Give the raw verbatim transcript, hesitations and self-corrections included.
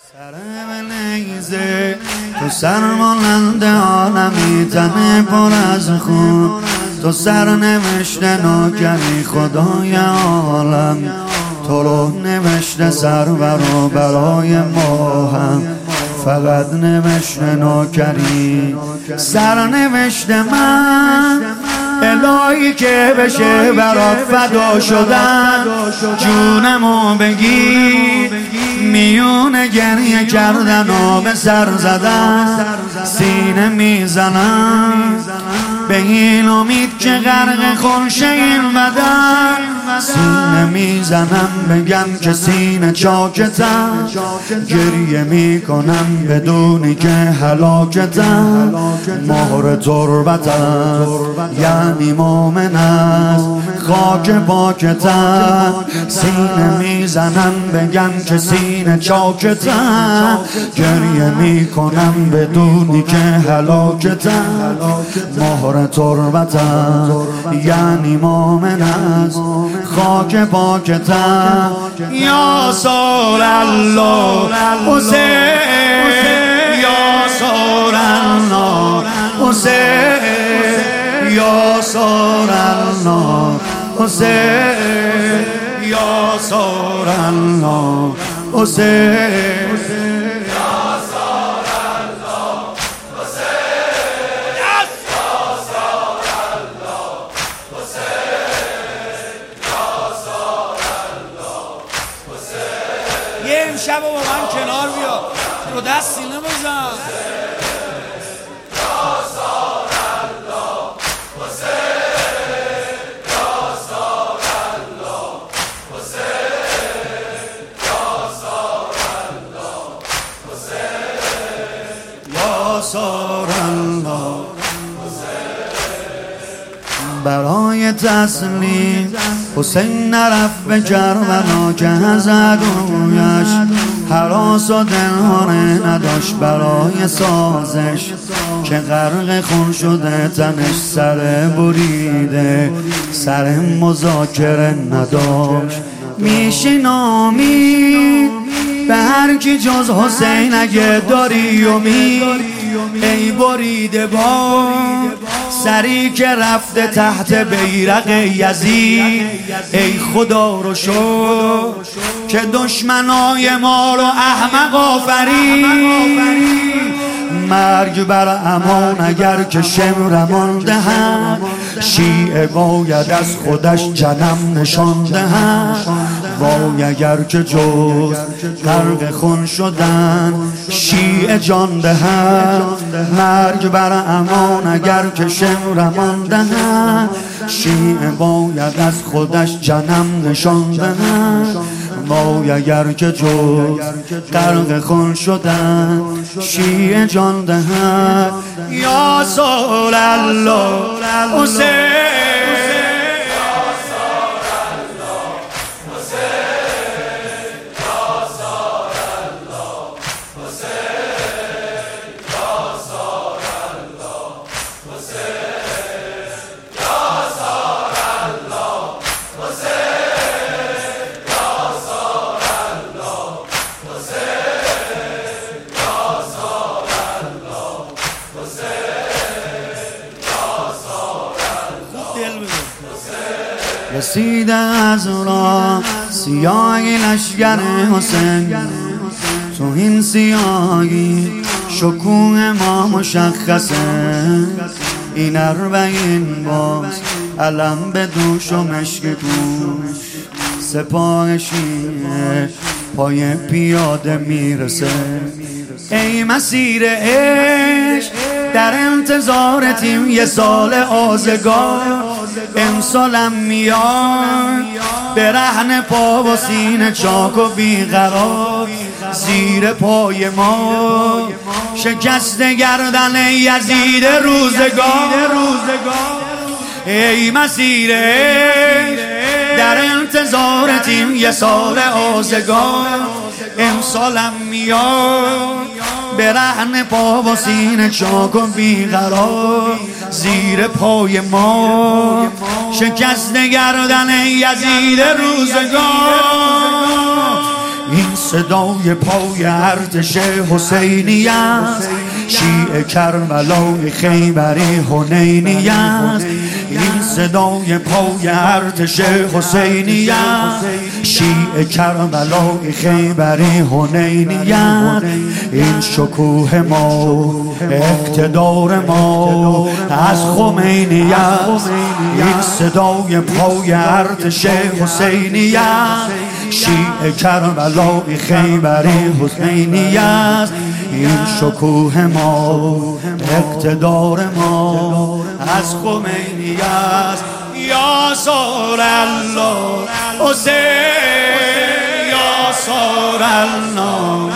سر نیزه تو سرمانند عالمی، تن پر از خون تو سرنوشته نوکری خدای عالم. تو رو نوشته سرور و برای ما هم فقط نوشته نوکری. سرنوشته من الهی که بشه برات فدا شدن، جونمو بگیر میون گریه کردن و به سر زدن. سینه میزنم به این امید که غرق خونشه این بدن. سینه میزنم بگم که سینه چاکتم، گریه میکنم بدونی که هلاکتم. مهر تربتم یعنی مومن است خاک پاکتم. سینه میزنم بگم که سینه چاکتم، گریه میکنم بدونی که هلاکتم. مهر تربتم یعنی مومن است خاک پاکتم. یا سال الله حسین، یا سال الله حسین، یا سال الله حسین، یا سال الله حسین. یه امشب با من کنار بیا، رو دست سینه بزن. برای تسلیم حسین نرفت به کربلا که از عدویش هراس و دلهانه نداشت برای سازش، که غرق خون شده تنش سر بریده سر مذاکره نداشت. میشین امید به هر کی جز حسین اگه داری امید. ای بریده با سری که رفته تحت بیرق یزید، ای خدا رو شو که دشمنای ما رو احمق آفرید. مرگ بر امان اگر که شمرمان دهند، شیعه باید از خودش جنم نشان دهند. وای اگر که جز غرق خون شدن شیعه جان دهند. مرگ بر امان اگر که شمرمان دهند، شیعه باید از خودش جنم نشان دهند. وای اگر که جز غرق خون شدن شیعه جان دهند. یا سال الله حسین، رسیده از راه سیاهی لشگر حسین، تو این سیاهی شکوه ما مشخصه. این اربعین باز علم به دوش و مشک گوش، سپاه شیعه پای پیاده میرسه. ای مسیر عشق در انتظارتیم یه سال آزگار. امسالم میاد به رهن پا و سینه چاک و بیقرار. زیر پای ما شکست گردن یزید روزگار. ای مسیر عشق در انتظارتیم یه سال آزگار. امسالم میاد به رهن پا و سینه چاک و بیقرار. زیر پای ما شکست گردن یزید روزگار. این صدای پای ارتش حسینی است، شیعه کربلای خیبری حنینی است. این صدای پای ارتش حسینی است، شیعه کربلای خیبری حنینی است. این شکوه ما، اقتدار ما از خمینی است. این صدای پای ارتش حسینی است، شیعه کربلای خیبری حسینی است. این شکوه ما، اقتدار ما از خمینی است. یا سار الله حسین، یا سار الله